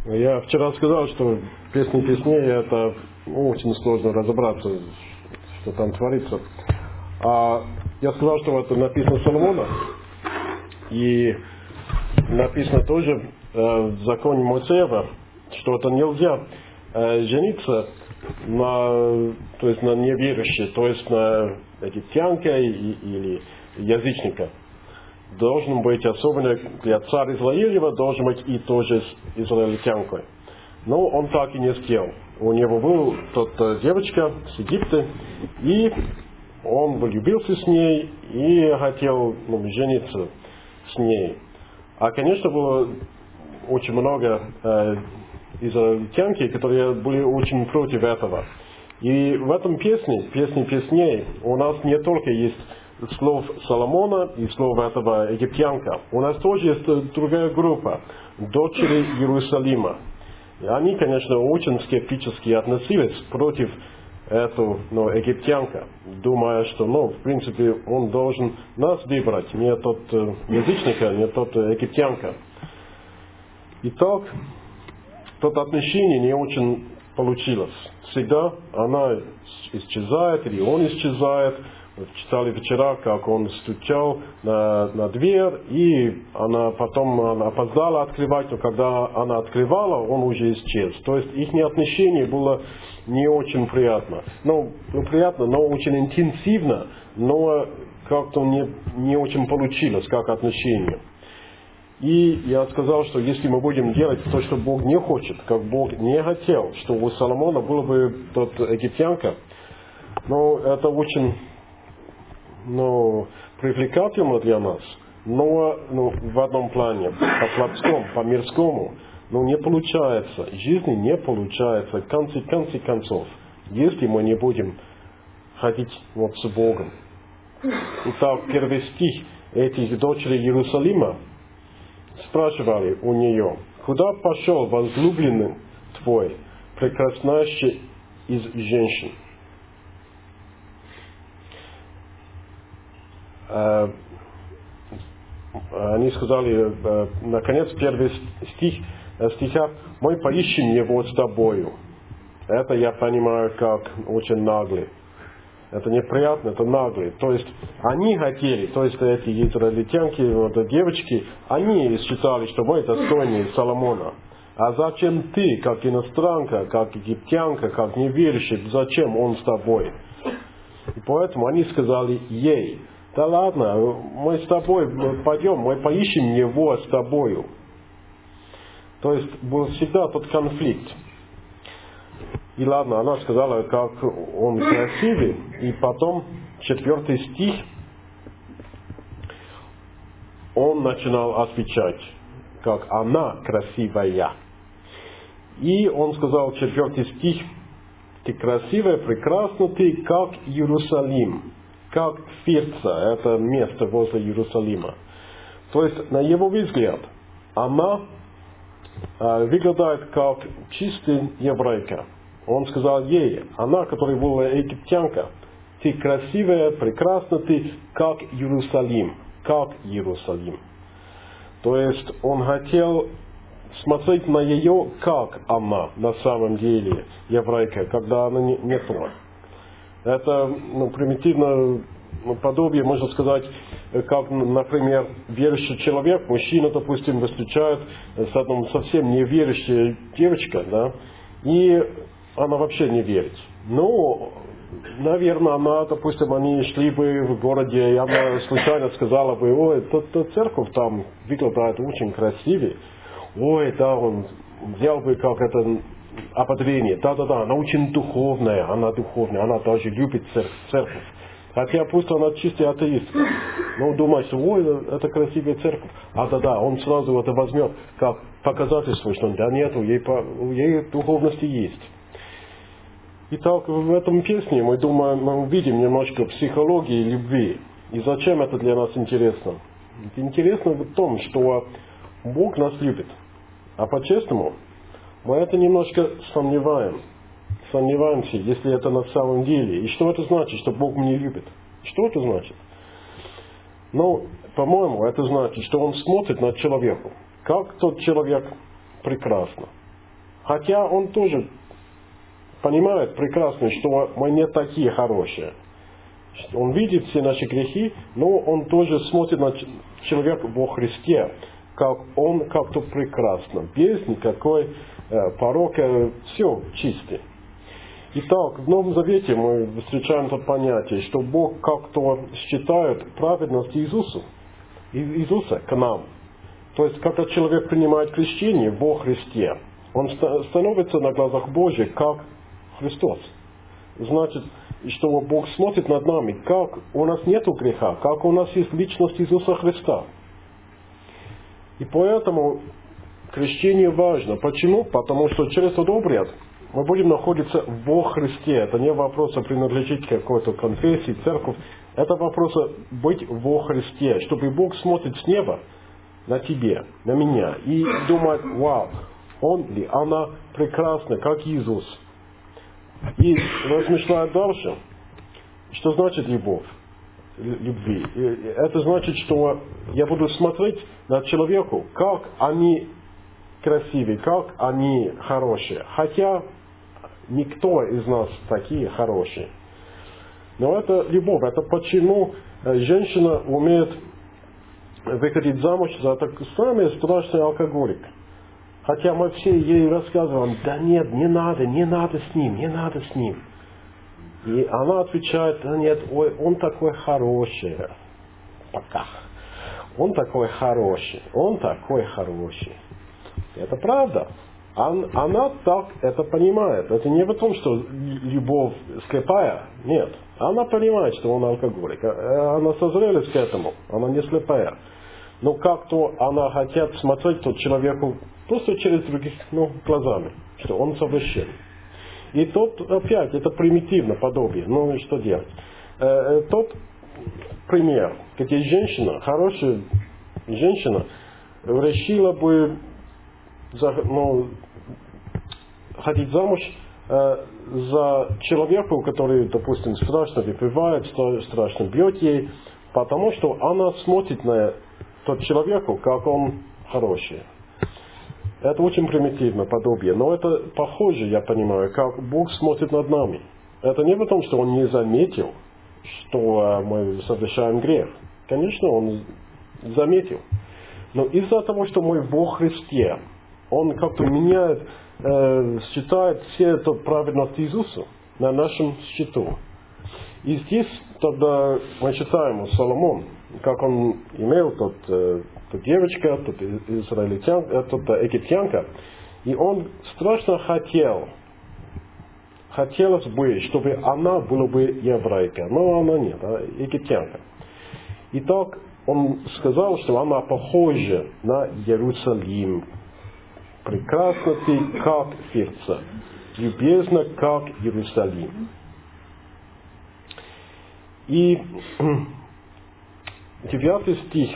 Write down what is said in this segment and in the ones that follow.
Я вчера сказал, что песни песней это очень сложно разобраться, что там творится. А я сказал, что это написано Соломона, и написано тоже в законе Моисеева, что это нельзя жениться на неверующей, то есть на египтянке или язычника. Должен быть, особенно для царя Израилева, должен быть и тоже с израильтянкой. Но он так и не сделал. У него была девочка с Египта, и он влюбился с ней и хотел жениться с ней. А, конечно, было очень много израильтянки, которые были очень против этого. И в этом песне песней, у нас не только есть слов Соломона и слов этого египтянка. У нас тоже есть другая группа, дочери Иерусалима. И они, конечно, очень скептически относились против этого египтянка, думая, что, в принципе, он должен нас выбрать, не тот язычника, не тот египтянка. Итак, это отношение не очень получилось. Всегда она исчезает, или он исчезает. Мы читали вчера, как он стучал на дверь, и она потом опоздала открывать, но когда она открывала, он уже исчез. То есть их отношение было не очень приятно. Приятно, но очень интенсивно, но как-то не очень получилось, как отношение. И я сказал, что если мы будем делать то, что Бог не хочет, как Бог не хотел, что у Соломона было бы тот египтянка, это очень привлекательно для нас, но в одном плане, по плотскому, по мирскому, не получается, жизни не получается, в конце концов, если мы не будем ходить с Богом. Итак, первый стих этих дочерей Иерусалима спрашивали у нее: «Куда пошел возлюбленный твой, прекраснейший из женщин?» Они сказали, наконец, первый стиха: «Мы поищем его с тобою». Это я понимаю как очень наглый. Это неприятно, это наглый. То есть они хотели, то есть эти израильтянки, девочки, они считали, что мы достойнее Соломона. А зачем ты, как иностранка, как египтянка, как неверующий, зачем он с тобой? И поэтому они сказали ей: «Да ладно, мы с тобой пойдем, мы поищем его с тобою». То есть был всегда тот конфликт. И ладно, она сказала, как он красивый, и потом 4 стих, он начинал отвечать, как она красивая. И он сказал, 4 стих: «Ты красивая, прекрасна ты, как Иерусалим». Как Фирца, это место возле Иерусалима. То есть, на его взгляд, она выглядит как чистая еврейка. Он сказал ей, она, которая была египтянка: «Ты красивая, прекрасна ты, как Иерусалим». Как Иерусалим. То есть, он хотел смотреть на ее, как она на самом деле еврейка, когда она не то. Это примитивно подобие, можно сказать, как, например, верующий человек, мужчина, допустим, встречает с одной совсем неверующей девочкой, да, и она вообще не верит. Наверное, она, допустим, они шли бы в городе, и она случайно сказала бы: «Ой, церковь там выглядит очень красивее». Ой, да, он взял бы как это ободрение. Да, она очень духовная, она даже любит церковь. Хотя пусть она чистый атеист. Думает, что ой, это красивая церковь. Да, он сразу это возьмет как показательство, что да нет, у ей духовности есть. Итак, в этом песне мы увидим немножко психологии любви. И зачем это для нас интересно? Это интересно в том, что Бог нас любит. А по-честному, мы это немножко сомневаемся, если это на самом деле. И что это значит, что Бог меня любит? Что это значит? По-моему, это значит, что Он смотрит на человека, как тот человек прекрасно. Хотя он тоже понимает прекрасно, что мы не такие хорошие. Он видит все наши грехи, но он тоже смотрит на человека во Христе, как он как-то прекрасно, без никакой порока, все чисто. Итак, в Новом Завете мы встречаем это понятие, что Бог как-то считает праведность Иисуса к нам. То есть, когда человек принимает крещение во Христе, он становится на глазах Божьих как Христос. Значит, что Бог смотрит над нами, как у нас нет греха, как у нас есть личность Иисуса Христа. И поэтому крещение важно. Почему? Потому что через этот обряд мы будем находиться во Христе. Это не вопрос принадлежить к какой-то конфессии, церковь. Это вопрос быть во Христе, чтобы Бог смотрит с неба на тебе, на меня, и думает: вау, он ли, она прекрасна, как Иисус. И размышляет дальше, что значит любви. Это значит, что я буду смотреть на человека, как они красивые, как они хорошие. Хотя никто из нас такие хорошие. Но это любовь. Это почему женщина умеет выходить замуж за такой самый страшный алкоголик. Хотя мы все ей рассказываем: да нет, не надо с ним, не надо с ним. И она отвечает: да нет, ой, он такой хороший. Пока. Он такой хороший. Это правда. Она так это понимает. Это не в том, что любовь слепая. Нет. Она понимает, что он алкоголик. Она созрелась к этому. Она не слепая. Но как-то она хотят смотреть тот человеку просто через других глазами, что он совершен. И тот опять, это примитивно подобие. Ну и что делать? Тот пример, где женщина, хорошая женщина, решила бы ходить замуж за человека, который, допустим, страшно выпивает, страшно бьет ей, потому что она смотрит на тот человека, как он хороший. Это очень примитивно подобие, но это похоже, я понимаю, как Бог смотрит над нами. Это не потому, что Он не заметил, что мы совершаем грех. Конечно, Он заметил. Но из-за того, что мы во Христе, Он как-то меняет, считает все это праведность Иисуса на нашем счету. И здесь тогда мы читаем Соломон, как он имел тут девочка, тут израильтянка, тут египтянка, и он страшно хотелось бы, чтобы она была бы еврейка, но она нет, египтянка. И так он сказал, что она похожа на Иерусалим. Прекрасна ты, как сердце, любезна, как Иерусалим. И 9 стих.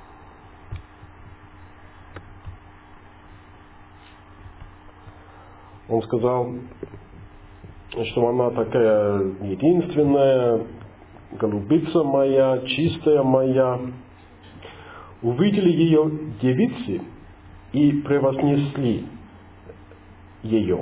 Он сказал, что она такая единственная, голубица моя, чистая моя. Увидели ее девицы и превознесли ее.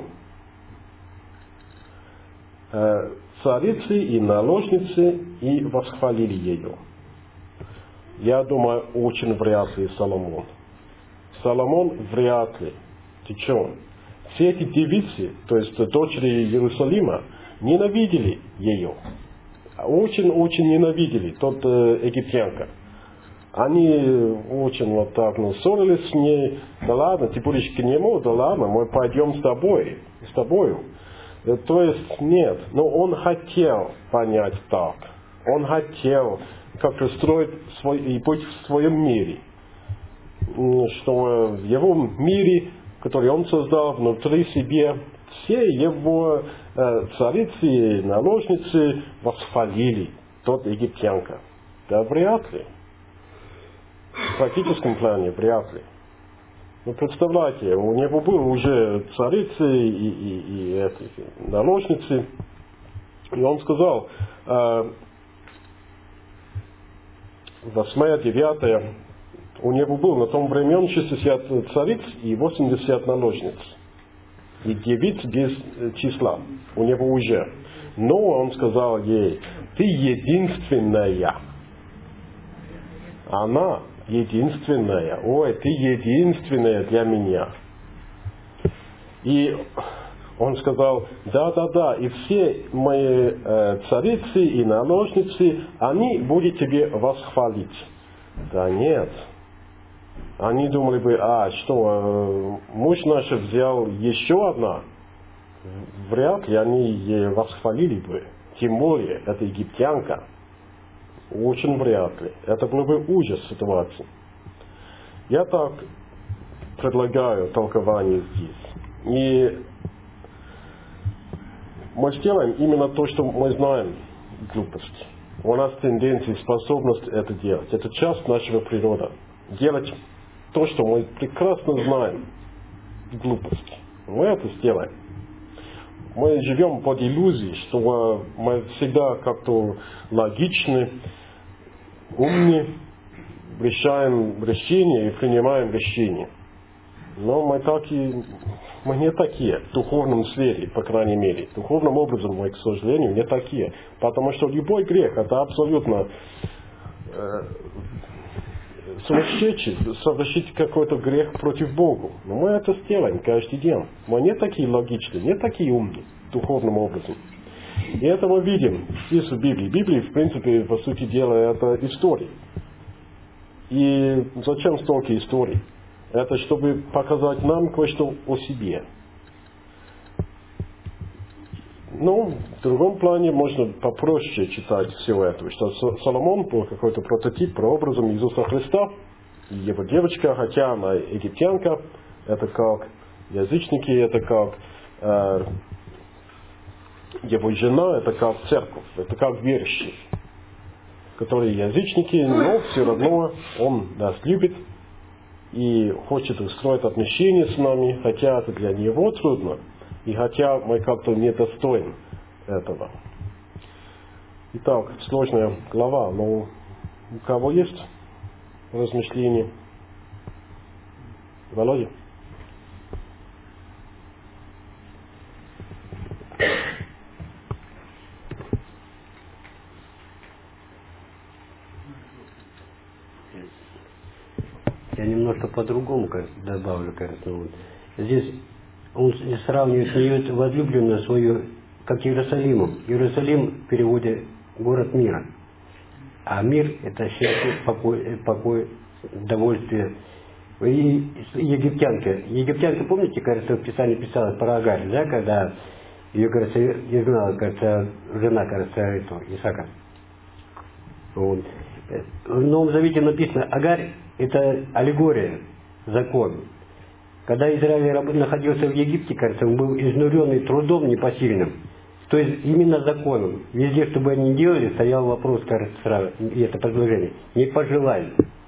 Царицы и наложницы и восхвалили ее. Я думаю, очень вряд ли Соломон. Соломон вряд ли. Ты что? Все эти девицы, то есть дочери Иерусалима, ненавидели ее. Очень-очень ненавидели тот египтянка. Они очень вот так ссорились с ней. Да ладно, ты будешь к нему, да ладно, мы пойдем с тобою. То есть нет, но он хотел понять так. Он хотел как-то строить и быть в своем мире. Что в его мире, который он создал внутри себя, все его царицы и наложницы восхвалили тот египтянка. Да вряд ли. В практическом плане вряд ли. Ну, представляете, у него были уже царицы и наложницы. И он сказал, 8, 9, у него было на том времени 60 цариц и 80 наложниц. и 9 без числа у него уже. Но он сказал ей: ты единственная. Она единственная. Ой, ты единственная для меня. И он сказал: да, и все мои царицы и наложницы, они будут тебе восхвалить. Да нет. Они думали бы: что, муж наш взял еще одна? Вряд ли они ей восхвалили бы. Тем более, это египтянка. Очень вряд ли. Это был бы ужас ситуации. Я так предлагаю толкование здесь. И мы сделаем именно то, что мы знаем, глупость. У нас тенденция, способность это делать. Это часть нашего природы. Делать то, что мы прекрасно знаем, глупость. Мы это сделаем. Мы живем под иллюзией, что мы всегда как-то логичны, умны, решаем решения и принимаем решения. Но мы не такие в духовном сфере, по крайней мере. Духовным образом мы, к сожалению, не такие. Потому что любой грех — это абсолютно сумасшедший совершить какой-то грех против Бога. Но мы это сделаем каждый день. Мы не такие логичные, не такие умные духовным образом. И это мы видим здесь в Библии. Библия, в принципе, по сути дела, это история. И зачем столько историй? Это чтобы показать нам кое-что о себе. Ну, в другом плане можно попроще читать все это, что Соломон был какой-то прототип, прообразом Иисуса Христа, и его девочка, хотя она египтянка, это как язычники, это как его жена, это как церковь, это как верующие, которые язычники, но все равно он нас любит и хочет устроить отношения с нами, хотя это для него трудно. И хотя мы как-то недостойны этого. Итак, сложная глава, но у кого есть размышления? Володя? Я немножко по-другому добавлю, кажется. Вот. Здесь он сравнивает возлюбленную свою как Иерусалимом. Иерусалим в переводе город мира. А мир — это счастье, покой, удовольствие. И египтянка. Египтянка, помните, кажется, в Писании писалось про Агарь, да, когда ее, кажется, изгнала, кажется, жена, кажется, Исаака. Вот. В Новом Завете написано: Агарь — это аллегория, закон. Когда Израиль находился в Египте, кажется, он был изнуренный трудом непосильным. То есть именно законом. Везде, что бы они ни делали, стоял вопрос, кажется, сразу, и это предложение: не пожелай,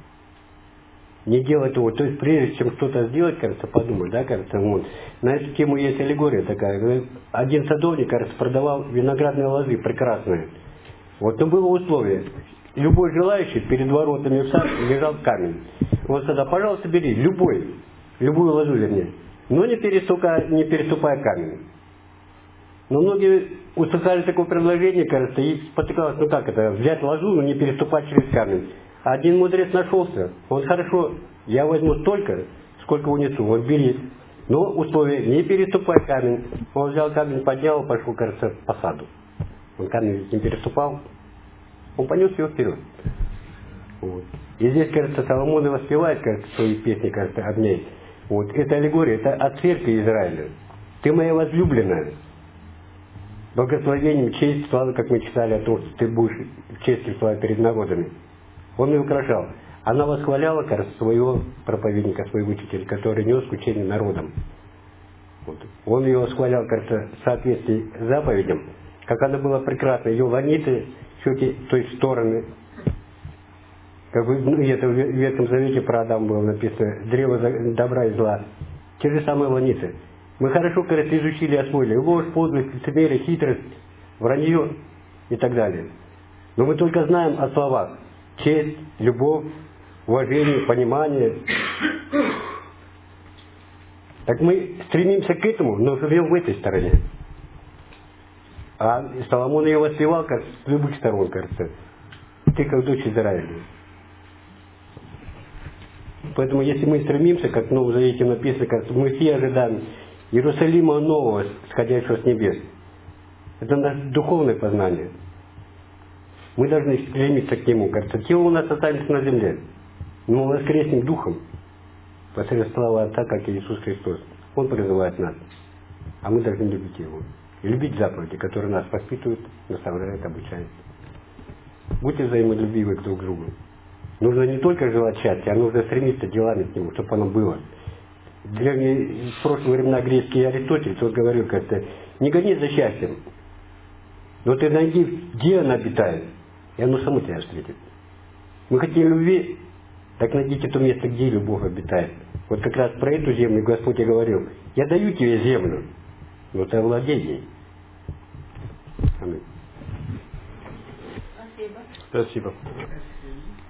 не делай того. То есть прежде чем что-то сделать, кажется, подумать, да, кажется, вот. На эту тему есть аллегория такая. Один садовник, кажется, продавал виноградные лозы прекрасные. Вот, но было условие: любой желающий перед воротами в сад лежал камень. Он сказал: пожалуйста, бери любую лозу, вернее, но не переступая камень. Но многие услыхали такое предложение, кажется, и спотыкалось: ну как это, взять лозу, но не переступать через камень. А один мудрец нашелся. Он: хорошо, я возьму столько, сколько унесу, вот бери. Но условие: не переступай камень. Он взял камень, поднял, пошел, кажется, по саду. Он камень ведь не переступал, он понес его вперед. Вот. И здесь, кажется, Соломон и воспевает, кажется, свои песни, кажется, об ней. Вот. Это аллегория, это от церкви Израиля. Ты моя возлюбленная. Благословением, честь, слава, как мы читали о том, что ты будешь честью славы перед народами. Он ее украшал. Она восхваляла, кажется, своего проповедника, своего учителя, который нес учение народам. Вот. Он ее восхвалял, кажется, в соответствии с заповедям, как она была прекрасна. Ее ланиты, щеки, то есть стороны. Как в Ветхом Завете про Адама было написано: древо добра и зла. Те же самые ланиты. Мы хорошо, кажется, изучили, освоили ложь, подлость, лицемерие, хитрость, вранье и так далее. Но мы только знаем о словах: честь, любовь, уважение, понимание. Так мы стремимся к этому, но живем в этой стороне. А Соломон ее воспевал как с любых сторон, кажется. Ты как дочь Израиля. Поэтому если мы стремимся, как в Новом Завете написано, как мы все ожидаем Иерусалима нового, сходящего с небес. Это наше духовное познание. Мы должны стремиться к нему. Кажется, тело у нас останется на земле. Но мы воскреснем духом. Посредством славы Отца, как и Иисус Христос. Он призывает нас. А мы должны любить Его. И любить заповеди, которые нас воспитывают, наставляют, обучают. Будьте взаимолюбивы друг к другу. Нужно не только желать счастья, а нужно стремиться делами к нему, чтобы оно было. Древний, в прошлые времена греческий Аристотель, тот говорил как-то, не гони за счастьем, но ты найди, где она обитает, и оно само тебя встретит. Мы хотим любви, так найдите то место, где любовь обитает. Вот как раз про эту землю Господь и говорил, я даю тебе землю, но ты овладей ей. Аминь. Спасибо.